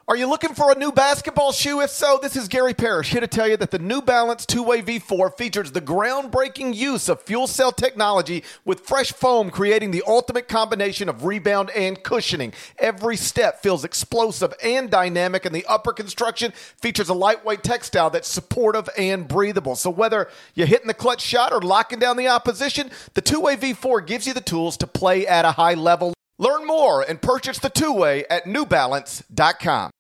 Are you looking for a new basketball shoe? If so, this is Gary Parrish here to tell you that the New Balance 2-Way V4 features the groundbreaking use of fuel cell technology with fresh foam, creating the ultimate combination of rebound and cushioning. Every step feels explosive and dynamic, and the upper construction features a lightweight textile that's supportive and breathable. So whether you're hitting the clutch shot or locking down the opposition, the 2-Way V4 gives you the tools to play at a high level. Learn more and purchase the 2-Way at newbalance.com.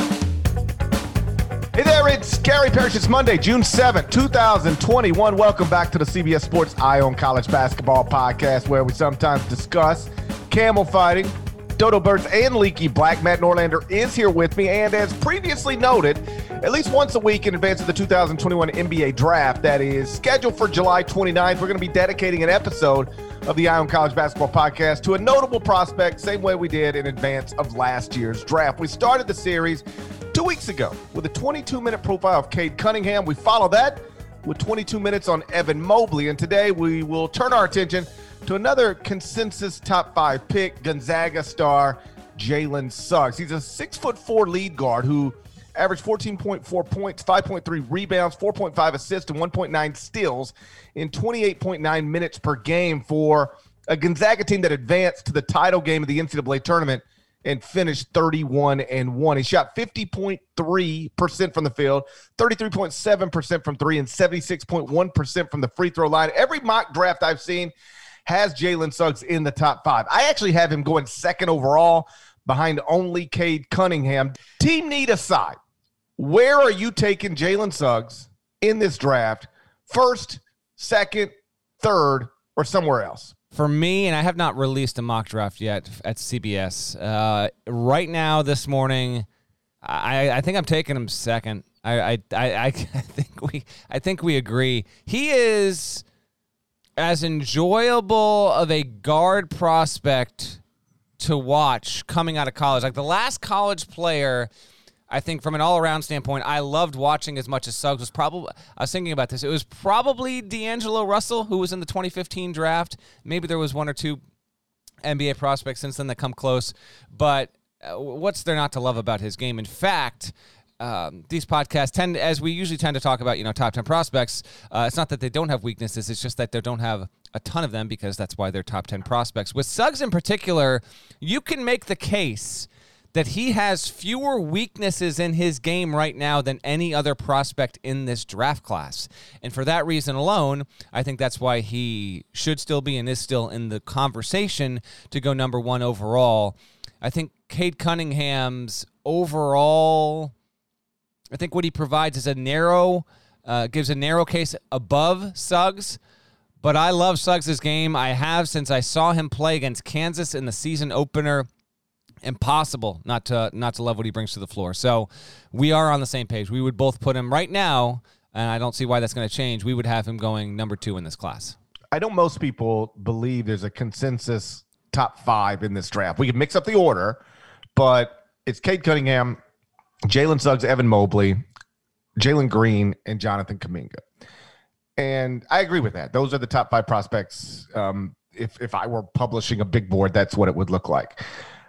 Hey there, it's Gary Parrish. It's Monday, June 7th, 2021. Welcome back to the CBS Sports Eye on College Basketball podcast, where we sometimes discuss camel fighting, dodo birds, and leaky black. Matt Norlander is here with me, and as previously noted, at least once a week in advance of the 2021 NBA Draft that is scheduled for July 29th, we're going to be dedicating an episode of the Eye on College Basketball podcast to a notable prospect, same way we did in advance of last year's draft. We started the series 2 weeks ago with a 22-minute profile of Cade Cunningham. We follow that with 22 minutes on Evan Mobley, and today we will turn our attention to another consensus top 5 pick, Gonzaga star Jalen Suggs. He's a 6'4" lead guard who averaged 14.4 points, 5.3 rebounds, 4.5 assists, and 1.9 steals in 28.9 minutes per game for a Gonzaga team that advanced to the title game of the NCAA tournament and finished 31-1. He shot 50.3% from the field, 33.7% from three, and 76.1% from the free throw line. Every mock draft I've seen has Jalen Suggs in the top 5. I actually have him going second overall behind only Cade Cunningham. Team need aside, where are you taking Jalen Suggs in this draft? First, second, third, or somewhere else? For me, and I have not released a mock draft yet at CBS. Right now, this morning, I think I'm taking him second. I think we agree. He is as enjoyable of a guard prospect to watch coming out of college. Like the last college player, I think from an all-around standpoint, I loved watching as much as Suggs was probably. I was thinking about this. It was probably D'Angelo Russell, who was in the 2015 draft. Maybe there was one or two NBA prospects since then that come close. But what's there not to love about his game? In fact, these podcasts tend, as we usually tend to talk about, top 10 prospects. It's not that they don't have weaknesses. It's just that they don't have a ton of them because that's why they're top 10 prospects. With Suggs in particular, you can make the case that he has fewer weaknesses in his game right now than any other prospect in this draft class. And for that reason alone, I think that's why he should still be and is still in the conversation to go number 1 overall. I think Cade Cunningham's overall, I think what he provides is gives a narrow case above Suggs. But I love Suggs' game. I have since I saw him play against Kansas in the season opener. Impossible not to love what he brings to the floor. So we are on the same page. We would both put him right now, and I don't see why that's going to change. We would have him going number 2 in this class. I know most people believe there's a consensus top 5 in this draft. We can mix up the order, but it's Cade Cunningham, Jalen Suggs, Evan Mobley, Jalen Green, and Jonathan Kuminga. And I agree with that. Those are the top 5 prospects. If I were publishing a big board, that's what it would look like.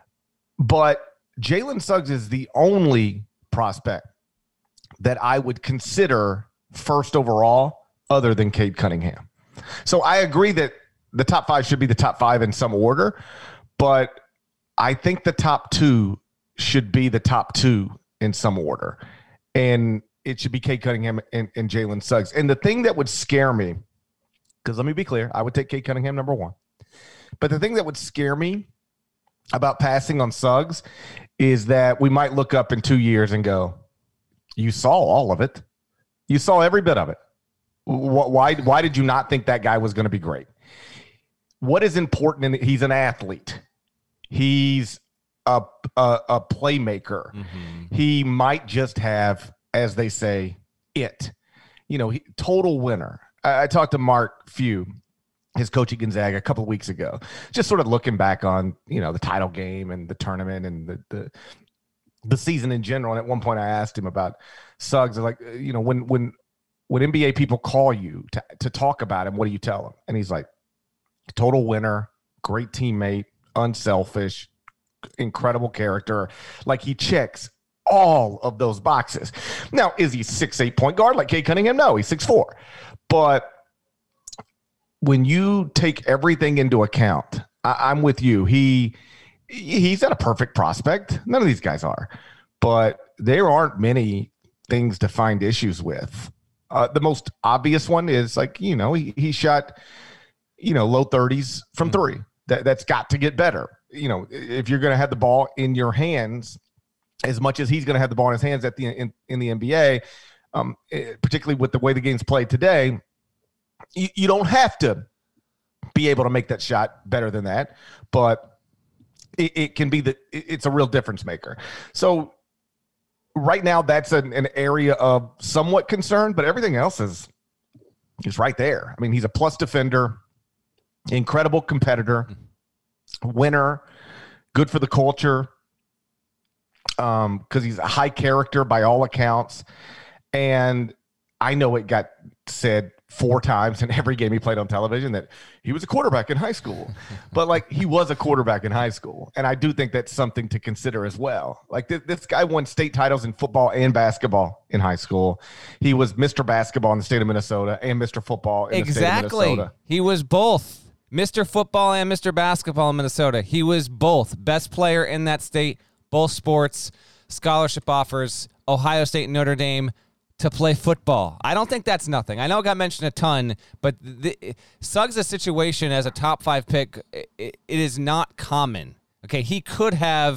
But Jalen Suggs is the only prospect that I would consider first overall other than Cade Cunningham. So I agree that the top 5 should be the top 5 in some order, but I think the top 2 should be the top 2 in some order. And it should be Cade Cunningham and Jalen Suggs. And the thing that would scare me, because let me be clear, I would take Cade Cunningham number 1. But the thing that would scare me about passing on Suggs is that we might look up in 2 years and go, you saw all of it. You saw every bit of it. Why did you not think that guy was going to be great? What is important? He's an athlete. He's a playmaker. Mm-hmm. He might just have, as they say, total winner. I talked to Mark Few, his coach at Gonzaga, a couple of weeks ago, just sort of looking back on, the title game and the tournament and the season in general. And at one point I asked him about Suggs, like, when NBA people call you to talk about him, what do you tell them? And he's like, total winner, great teammate, unselfish, incredible character. Like, he checks all of those boxes. Now, is he 6'8" point guard like Cade Cunningham? No, he's 6'4". But when you take everything into account, I'm with you. He's not a perfect prospect. None of these guys are. But there aren't many things to find issues with. The most obvious one is he shot, low 30s from three. That's got to get better. If you're going to have the ball in your hands as much as he's going to have the ball in his hands in the NBA, particularly with the way the game's played today, you don't have to be able to make that shot better than that, but it can be it's a real difference maker. So right now that's an area of somewhat concern, but everything else is right there. I mean, he's a plus defender, incredible competitor, winner, good for the culture, because he's a high character by all accounts. And I know it got said 4 times in every game he played on television that he was a quarterback in high school, but he was a quarterback in high school. And I do think that's something to consider as well. This guy won state titles in football and basketball in high school. He was Mr. Basketball in the state of Minnesota and Mr. Football in the state of Minnesota. He was both Mr. Football and Mr. Basketball in Minnesota. He was both best player in that state, both sports, scholarship offers, Ohio State and Notre Dame to play football. I don't think that's nothing. I know it got mentioned a ton, but Suggs' situation as a top 5 pick, it is not common. Okay, he could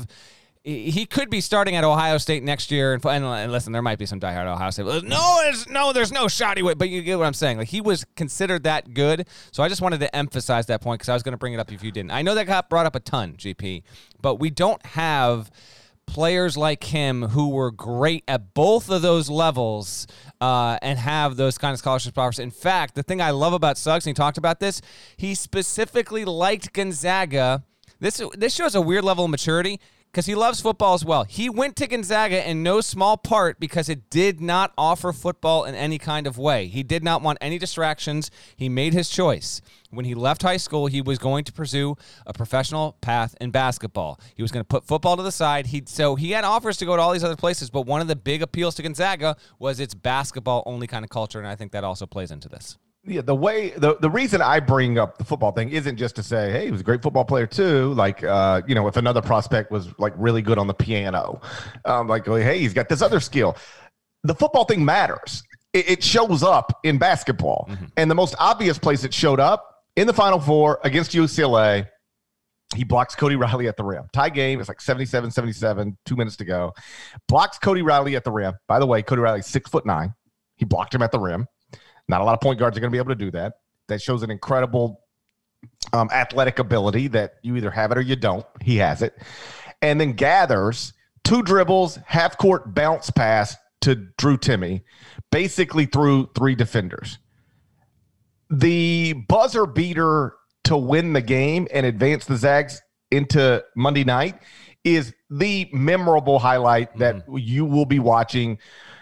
be starting at Ohio State next year. And listen, there might be some diehard Ohio State. There's no shot he would. But you get what I'm saying. He was considered that good. So I just wanted to emphasize that point because I was going to bring it up if you didn't. I know that got brought up a ton, GP, but we don't have players like him who were great at both of those levels and have those kind of scholarship offers. In fact, the thing I love about Suggs, and he talked about this, he specifically liked Gonzaga. This shows a weird level of maturity because he loves football as well. He went to Gonzaga in no small part because it did not offer football in any kind of way. He did not want any distractions. He made his choice. When he left high school, he was going to pursue a professional path in basketball. He was going to put football to the side. So he had offers to go to all these other places, but one of the big appeals to Gonzaga was its basketball-only kind of culture, and I think that also plays into this. Yeah, the reason I bring up the football thing isn't just to say, hey, he was a great football player too. If another prospect was really good on the piano, hey, he's got this other skill. The football thing matters. It shows up in basketball, and the most obvious place it showed up in the Final Four against UCLA. He blocks Cody Riley at the rim. Tie game. It's 77-77, 2 minutes to go. Blocks Cody Riley at the rim. By the way, Cody Riley's 6'9". He blocked him at the rim. Not a lot of point guards are going to be able to do that. That shows an incredible athletic ability that you either have it or you don't. He has it. And then gathers 2 dribbles, half-court bounce pass to Drew Timme, basically through 3 defenders. The buzzer beater to win the game and advance the Zags into Monday night is the memorable highlight that you will be watching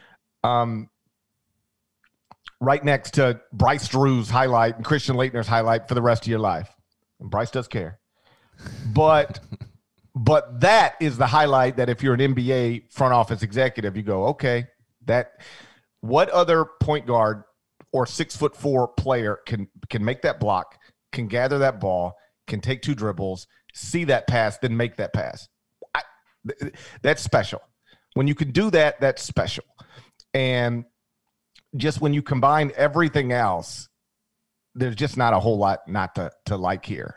right next to Bryce Drew's highlight and Christian Laettner's highlight for the rest of your life. And Bryce does care. But that is the highlight that if you're an NBA front office executive, you go, okay, what other point guard or 6'4" player can make that block, can gather that ball, can take 2 dribbles, see that pass, then make that pass. That's special. When you can do that, that's special. And just when you combine everything else, there's just not a whole lot not to like here.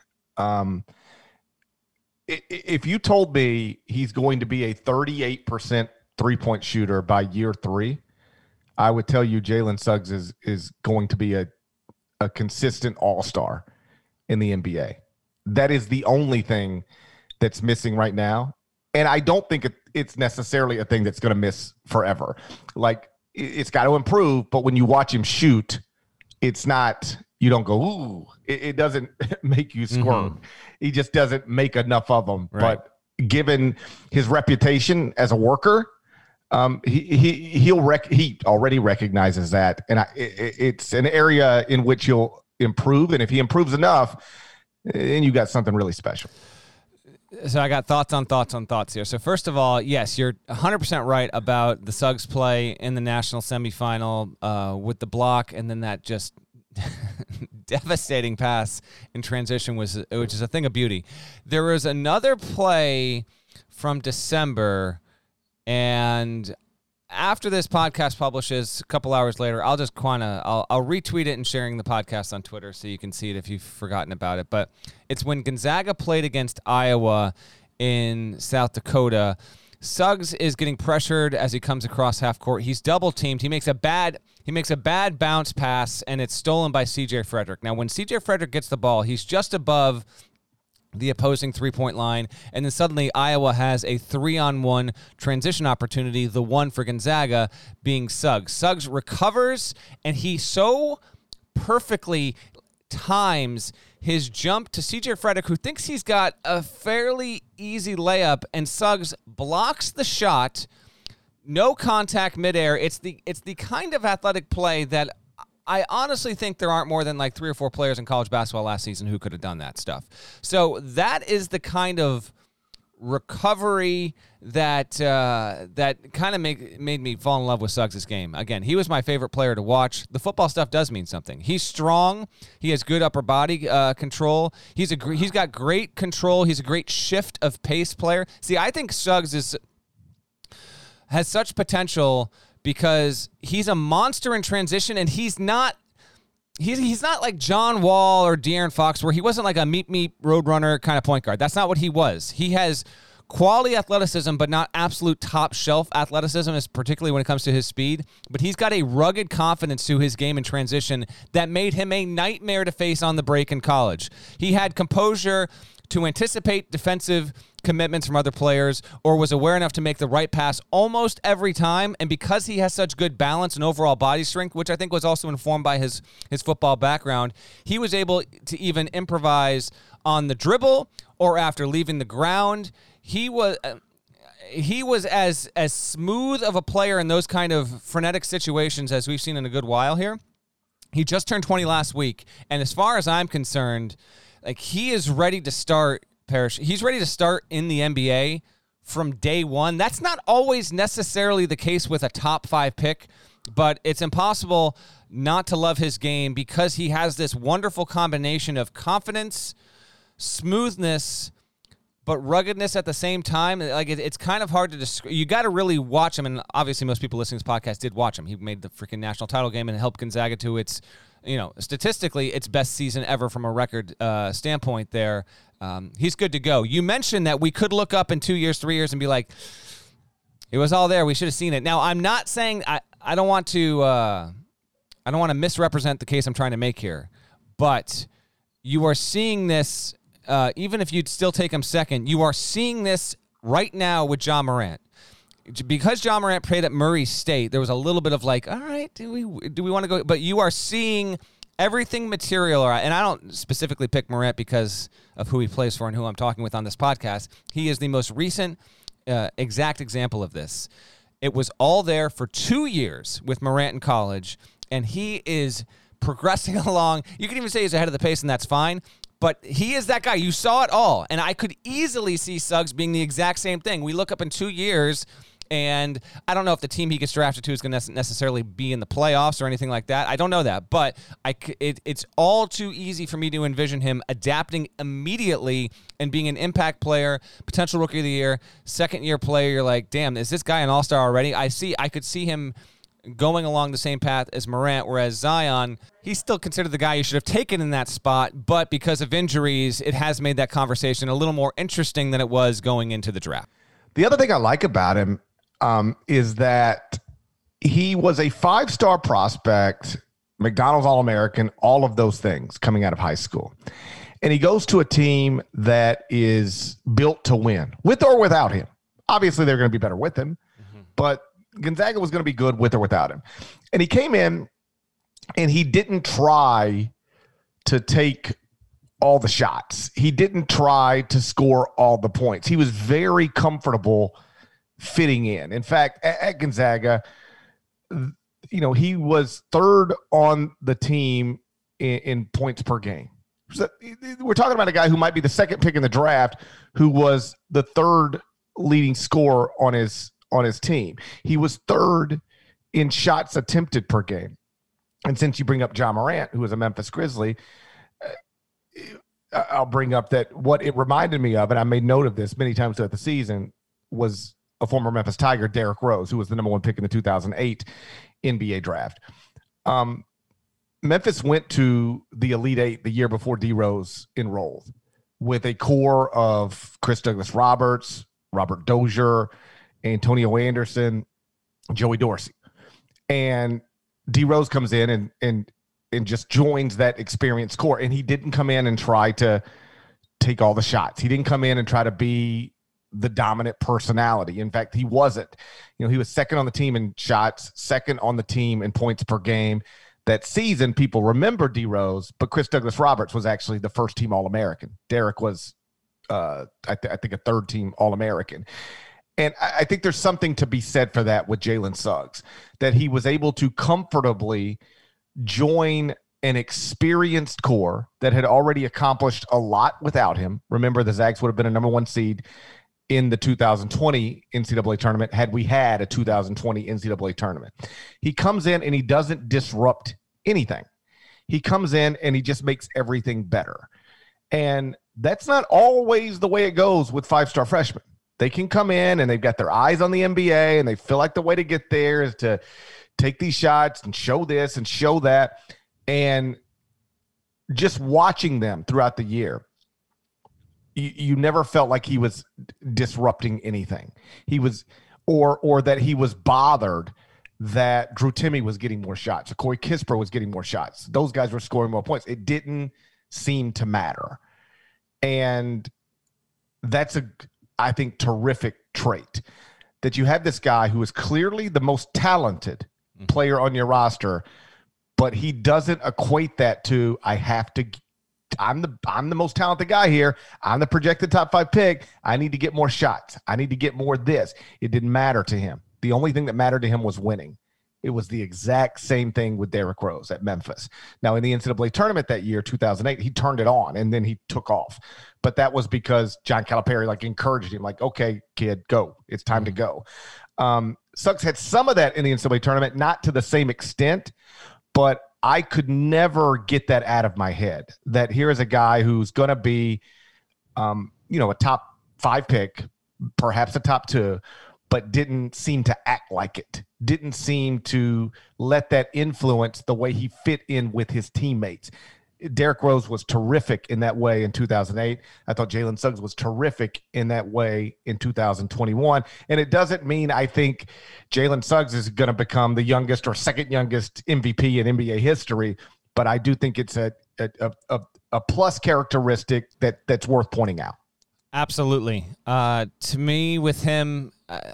If you told me he's going to be a 38% three-point shooter by year 3, I would tell you Jalen Suggs is going to be a consistent all-star in the NBA. That is the only thing that's missing right now. And I don't think it's necessarily a thing that's going to miss forever. It's got to improve, but when you watch him shoot, it's not, you don't go, ooh, it doesn't make you squirm. He just doesn't make enough of them. Right. But given his reputation as a worker, he already recognizes that. And it's an area in which he'll improve. And if he improves enough, then you got something really special. So I got thoughts on thoughts here. So first of all, yes, you're 100% right about the Suggs play in the national semifinal with the block, and then that just devastating pass in transition which is a thing of beauty. There was another play from December, and after this podcast publishes a couple hours later, I'll just I'll retweet it and sharing the podcast on Twitter so you can see it if you've forgotten about it. But it's when Gonzaga played against Iowa in South Dakota. Suggs is getting pressured as he comes across half court. He's double teamed. He makes a bad bounce pass, and it's stolen by C.J. Frederick. Now, when C.J. Frederick gets the ball, he's just above the opposing three-point line, and then suddenly Iowa has a 3-on-1 transition opportunity, the one for Gonzaga being Suggs. Suggs recovers, and he so perfectly times his jump to C.J. Frederick, who thinks he's got a fairly easy layup, and Suggs blocks the shot, no contact midair. It's the kind of athletic play that I honestly think there aren't more than like 3 or 4 players in college basketball last season who could have done that stuff. So that is the kind of recovery that kind of made me fall in love with Suggs' game. Again, he was my favorite player to watch. The football stuff does mean something. He's strong. He has good upper body control. He's got great control. He's a great shift of pace player. See, I think Suggs has such potential because he's a monster in transition, and he's not like John Wall or De'Aaron Fox, where he wasn't like a meet roadrunner kind of point guard. That's not what he was. He has quality athleticism, but not absolute top shelf athleticism, particularly when it comes to his speed. But he's got a rugged confidence to his game in transition that made him a nightmare to face on the break in college. He had composure to anticipate defensive commitments from other players, or was aware enough to make the right pass almost every time. And because he has such good balance and overall body strength, which I think was also informed by his football background, he was able to even improvise on the dribble or after leaving the ground. He was as smooth of a player in those kind of frenetic situations as we've seen in a good while here. He just turned 20 last week, and as far as I'm concerned, like, he is ready to start. Parrish, he's ready to start in the NBA from day one. That's not always necessarily the case with a top 5 pick, but it's impossible not to love his game because he has this wonderful combination of confidence, smoothness, but ruggedness at the same time. Like, it's kind of hard to describe. You got to really watch him, and obviously most people listening to this podcast did watch him. He made the freaking national title game and helped Gonzaga to its, statistically, its best season ever from a record standpoint there. He's good to go. You mentioned that we could look up in 2 years, 3 years and be like, it was all there. We should have seen it. Now, I'm not saying I don't want to misrepresent the case I'm trying to make here, but you are seeing this, even if you'd still take him second, you are seeing this right now with Ja Morant. Because Ja Morant played at Murray State, there was a little bit of like, all right, do we want to go? But you are seeing everything material, and I don't specifically pick Morant because of who he plays for and who I'm talking with on this podcast. He is the most recent exact example of this. It was all there for 2 years with Morant in college, and he is progressing along. You can even say he's ahead of the pace, and that's fine. But he is that guy. You saw it all. And I could easily see Suggs being the exact same thing. We look up in 2 years, and I don't know if the team he gets drafted to is going to necessarily be in the playoffs or anything like that. I don't know that. But it's all too easy for me to envision him adapting immediately and being an impact player, potential rookie of the year, second-year player. You're like, damn, is this guy an all-star already? I could see him going along the same path as Morant, whereas Zion, he's still considered the guy you should have taken in that spot, but because of injuries, it has made that conversation a little more interesting than it was going into the draft. The other thing I like about him is that he was a 5-star prospect, McDonald's All-American, all of those things coming out of high school. And he goes to a team that is built to win, with or without him. Obviously, they're going to be better with him, but Gonzaga was going to be good with or without him. And he came in and he didn't try to take all the shots. He didn't try to score all the points. He was very comfortable fitting in. In fact, at Gonzaga, he was third on the team in points per game. we're talking about a guy who might be the second pick in the draft, who was the third leading scorer on his team. He was third in shots attempted per game. And since you bring up Ja Morant, who was a Memphis Grizzly, I'll bring up that what it reminded me of, and I made note of this many times throughout the season, was a former Memphis Tiger, Derrick Rose, who was the number one pick in the 2008 NBA draft. Memphis went to the Elite Eight the year before D Rose enrolled with a core of Chris Douglas Roberts, Robert Dozier, Antonio Anderson, Joey Dorsey. And D Rose comes in and just joins that experienced core. And he didn't come in and try to take all the shots. He didn't come in and try to be the dominant personality. In fact, he wasn't. He was second on the team in shots, second on the team in points per game. That season, people remember D Rose, but Chris Douglas Roberts was actually the first team All-American. Derrick was, I think, a third team All-American. And I think there's something to be said for that with Jalen Suggs, that he was able to comfortably join an experienced core that had already accomplished a lot without him. Remember, the Zags would have been a number one seed in the 2020 NCAA tournament had we had a 2020 NCAA tournament. He comes in and he doesn't disrupt anything. He comes in and he just makes everything better. And that's not always the way it goes with five-star freshmen. They can come in and they've got their eyes on the NBA and they feel like the way to get there is to take these shots and show this and show that. And just watching them throughout the year, you never felt like he was disrupting anything. He was, or that he was bothered that Drew Timme was getting more shots, or Corey Kispert was getting more shots. Those guys were scoring more points. It didn't seem to matter. And that's I think, terrific trait, that you have this guy who is clearly the most talented player on your roster, but he doesn't equate that to, I'm the most talented guy here. I'm the projected top 5 pick. I need to get more shots. I need to get more of this. It didn't matter to him. The only thing that mattered to him was winning. It was the exact same thing with Derrick Rose at Memphis. Now, in the NCAA tournament that year, 2008, he turned it on, and then he took off. But that was because John Calipari, encouraged him, okay, kid, go. It's time to go. Suggs had some of that in the NCAA tournament, not to the same extent, but I could never get that out of my head, that here is a guy who's going to be, a top 5 pick, perhaps a top 2, but didn't seem to act like it, didn't seem to let that influence the way he fit in with his teammates. Derrick Rose was terrific in that way in 2008. I thought Jalen Suggs was terrific in that way in 2021. And it doesn't mean I think Jalen Suggs is going to become the youngest or second youngest MVP in NBA history, but I do think it's a plus characteristic that's worth pointing out. Absolutely. To me, with him,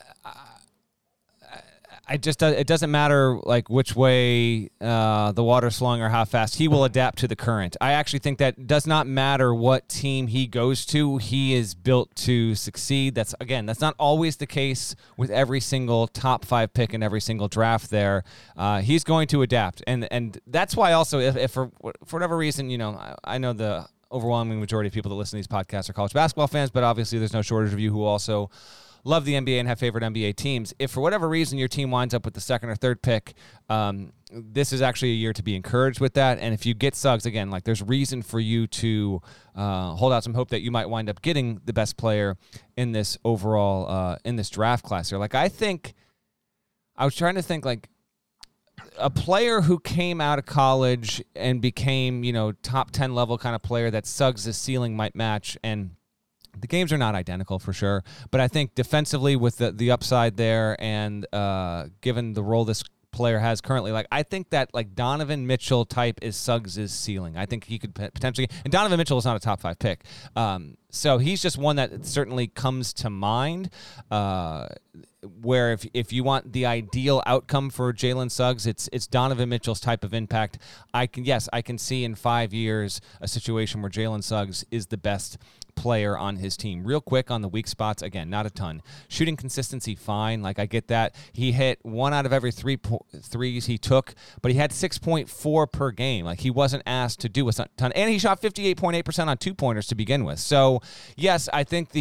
it doesn't matter which way the water's flowing or how fast he will adapt to the current. I actually think that does not matter what team he goes to. He is built to succeed. That's not always the case with every single top 5 pick in every single draft there. He's going to adapt. And that's why also if for whatever reason, I know the overwhelming majority of people that listen to these podcasts are college basketball fans, but obviously there's no shortage of you who also love the NBA and have favorite NBA teams. If for whatever reason your team winds up with the second or third pick, this is actually a year to be encouraged with that. And if you get Suggs, again, there's reason for you to hold out some hope that you might wind up getting the best player in this overall, in this draft class here. I was trying to think a player who came out of college and became, top 10 level kind of player that Suggs' ceiling might match. And the games are not identical for sure, but I think defensively with the upside there and given the role this player has currently, I think that Donovan Mitchell type is Suggs' ceiling. I think he could potentially, and Donovan Mitchell is not a top 5 pick. So he's just one that certainly comes to mind where if you want the ideal outcome for Jalen Suggs, it's Donovan Mitchell's type of impact. I can see in 5 years a situation where Jalen Suggs is the best player on his team. Real quick on the weak spots, again, not a ton. Shooting consistency, fine. Like, I get that. He hit 1 out of every 3 threes he took, but he had 6.4 per game. Like, he wasn't asked to do a ton. And he shot 58.8% on 2-pointers to begin with. So, yes, I think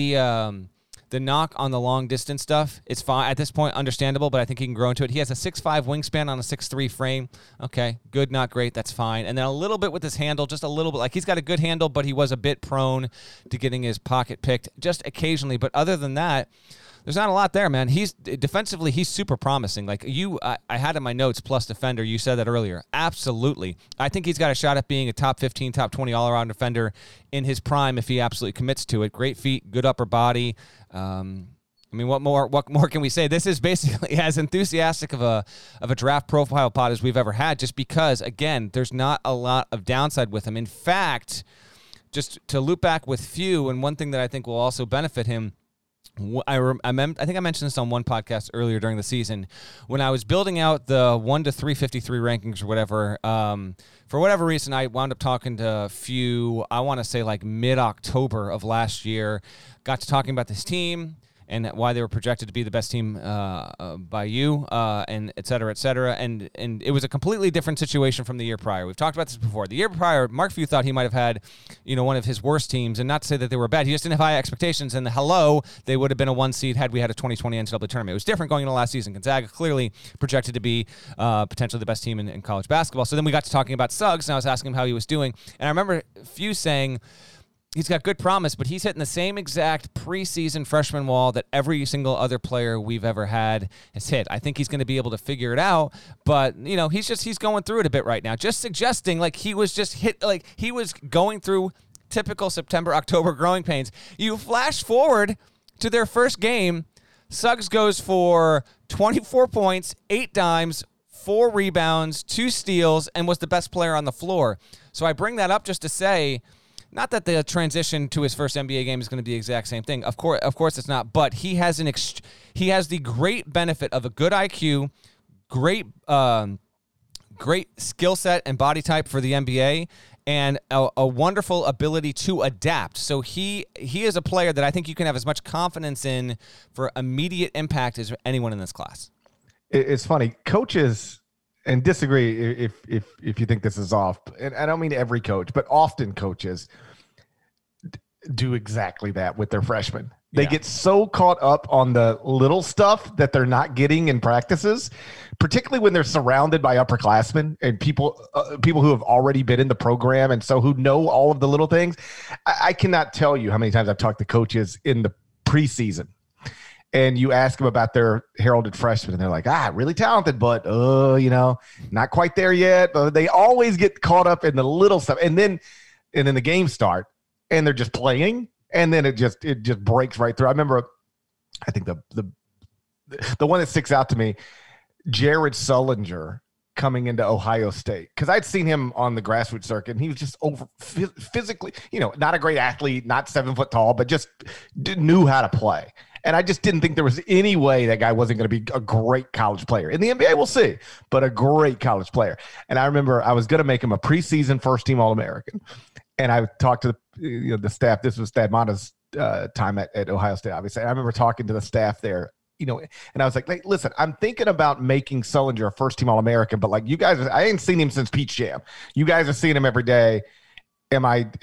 the knock on the long-distance stuff, it's fine. At this point, understandable, but I think he can grow into it. He has a 6'5" wingspan on a 6'3" frame. Okay, good, not great, that's fine. And then a little bit with his handle, just a little bit. Like, he's got a good handle, but he was a bit prone to getting his pocket picked just occasionally. But other than that, there's not a lot there, man. Defensively, he's super promising. Like, I had in my notes, plus defender. You said that earlier. Absolutely. I think he's got a shot at being a top 15, top 20 all-around defender in his prime if he absolutely commits to it. Great feet, good upper body. I mean, what more can we say? This is basically as enthusiastic of a draft profile pod as we've ever had, just because, again, there's not a lot of downside with him. In fact, just to loop back with Few, and one thing that I think will also benefit him, I think I mentioned this on one podcast earlier during the season when I was building out the 1 to 353 rankings or whatever. For whatever reason, I wound up talking to Few, I want to say like mid-October of last year. Got to talking about this team and why they were projected to be the best team by you, and et cetera, et cetera. And it was a completely different situation from the year prior. We've talked about this before. The year prior, Mark Few thought he might have had, one of his worst teams, and not to say that they were bad. He just didn't have high expectations, and they would have been a 1 seed had we had a 2020 NCAA tournament. It was different going into last season. Gonzaga clearly projected to be potentially the best team in college basketball. So then we got to talking about Suggs, and I was asking him how he was doing. And I remember Few saying, he's got good promise, but he's hitting the same exact preseason freshman wall that every single other player we've ever had has hit. I think he's going to be able to figure it out, but he's going through it a bit right now. Just suggesting like he was going through typical September, October growing pains. You flash forward to their first game, Suggs goes for 24 points, 8 dimes, 4 rebounds, 2 steals, and was the best player on the floor. So I bring that up just to say, not that the transition to his first NBA game is going to be the exact same thing. Of course it's not. But he has the great benefit of a good IQ, great skill set and body type for the NBA, and a wonderful ability to adapt. So he is a player that I think you can have as much confidence in for immediate impact as anyone in this class. It's funny, coaches. And disagree if you think this is off. And I don't mean every coach, but often coaches do exactly that with their freshmen. They get so caught up on the little stuff that they're not getting in practices, particularly when they're surrounded by upperclassmen and people who have already been in the program and so who know all of the little things. I cannot tell you how many times I've talked to coaches in the preseason. And you ask them about their heralded freshmen, and they're like, really talented, but, not quite there yet. But they always get caught up in the little stuff. And then the games start, and they're just playing, and then it just breaks right through. I remember, I think the one that sticks out to me, Jared Sullinger coming into Ohio State, because I'd seen him on the grassroots circuit, and he was just physically, not a great athlete, not 7 foot tall, but just knew how to play. And I just didn't think there was any way that guy wasn't going to be a great college player. In the NBA, we'll see, but a great college player. And I remember I was going to make him a preseason first-team All-American. And I talked to the staff. This was Thad Matta's time at Ohio State, obviously. And I remember talking to the staff there, and I was like, hey, listen, I'm thinking about making Sullinger a first-team All-American, but like you guys, I ain't seen him since Peach Jam. You guys are seeing him every day. Am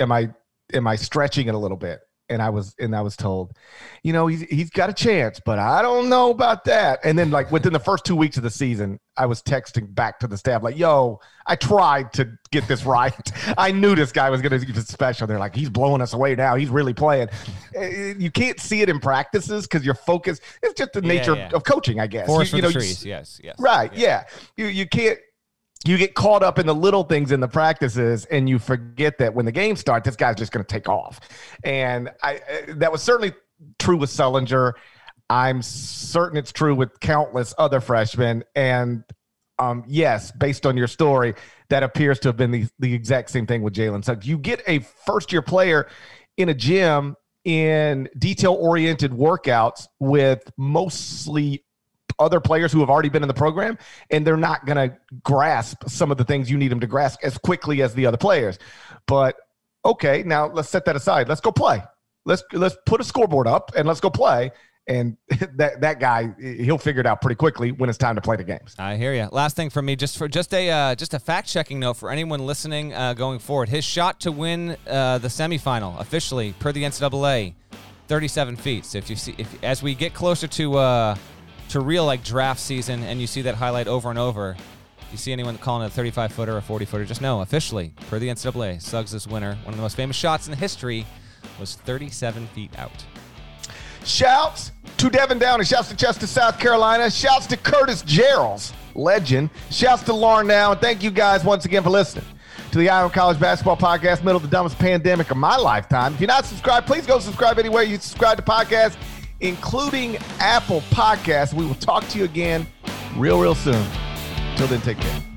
I stretching it a little bit? And I was told, he's got a chance, but I don't know about that. And then like within the first 2 weeks of the season, I was texting back to the staff like, yo, I tried to get this right. I knew this guy was going to be special. They're like, he's blowing us away now. He's really playing. You can't see it in practices because your focus, it's just the nature of coaching, I guess. Forest for the trees. Yes. Right. Yeah. You can't. You get caught up in the little things in the practices, and you forget that when the game starts, this guy's just going to take off. And that was certainly true with Sullinger. I'm certain it's true with countless other freshmen. And yes, based on your story, that appears to have been the exact same thing with Jalen Suggs. You get a first-year player in a gym in detail-oriented workouts with mostly other players who have already been in the program, and they're not going to grasp some of the things you need them to grasp as quickly as the other players. But okay, now let's set that aside. Let's go play. Let's put a scoreboard up and let's go play. And that guy, he'll figure it out pretty quickly when it's time to play the games. I hear you. Last thing from me, just a fact-checking note for anyone listening going forward. His shot to win the semifinal officially per the NCAA, 37 feet. So if as we get closer to real like draft season and you see that highlight over and over, if you see anyone calling it a 35-footer or a 40-footer, just know officially per the NCAA, Suggs' winner. One of the most famous shots in history was 37 feet out. Shouts to Devin Downey. Shouts to Chester, South Carolina. Shouts to Curtis Gerald's legend. Shouts to Lauren Now. And thank you guys once again for listening to the Iowa College Basketball Podcast, middle of the dumbest pandemic of my lifetime. If you're not subscribed, please go subscribe anywhere you subscribe to podcasts, including Apple Podcasts. We will talk to you again real soon. Until then, take care.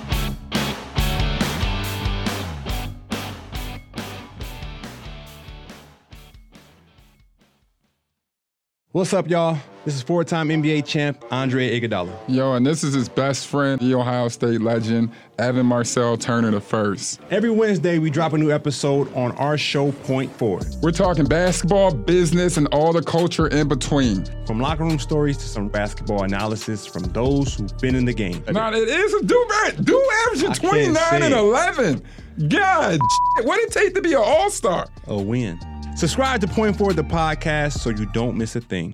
What's up, y'all? This is four-time NBA champ Andre Iguodala. Yo, and this is his best friend, the Ohio State legend, Evan Marcel Turner I. Every Wednesday, we drop a new episode on our show, Point Forward. We're talking basketball, business, and all the culture in between. From locker room stories to some basketball analysis from those who've been in the game. Nah, it is a dude averaging 29 and 11. God, what did it take to be an all-star? A win. Subscribe to Point Forward, the podcast, so you don't miss a thing.